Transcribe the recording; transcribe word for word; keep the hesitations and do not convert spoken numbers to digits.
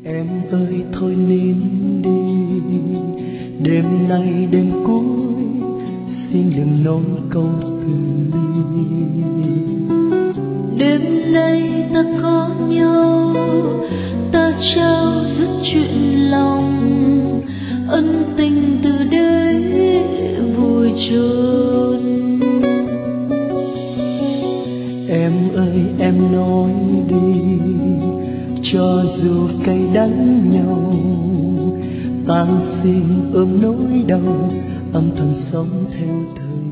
Em ơi thôi nín đi, đêm nay đêm cuối, xin đừng nói câu từ ly. Đêm nay ta có nhau, ta trao dứt chuyện lòng, ân tình từ đây vùi chôn. Em ơi em nói đi, cho dù cay đắng nhau, ta xin ôm nỗi đau âm thầm sống theo thời